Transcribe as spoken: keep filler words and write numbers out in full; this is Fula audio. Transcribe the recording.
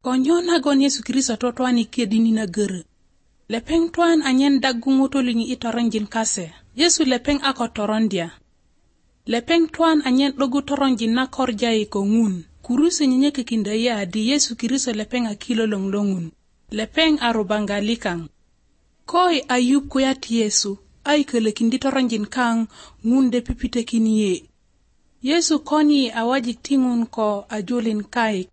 Konyona gon Yesu Kristo to twani kedini na gere. Lepeng tuan anyen dagunguto lingi itoranjin kase. Yesu lepeng ako torondia. Lepeng tuan anyen logu toronjin na korjai ko ngun. Kurusi nye kekindaya di Yesu Kristo lepeng akilo longlongun. Lepeng arubangalikang. Koi Ayub kuyati Yesu. Ay kelekindi toronjin kang ngunde pipite kiniye. Yesu koni awajik tingun ko ajulin kai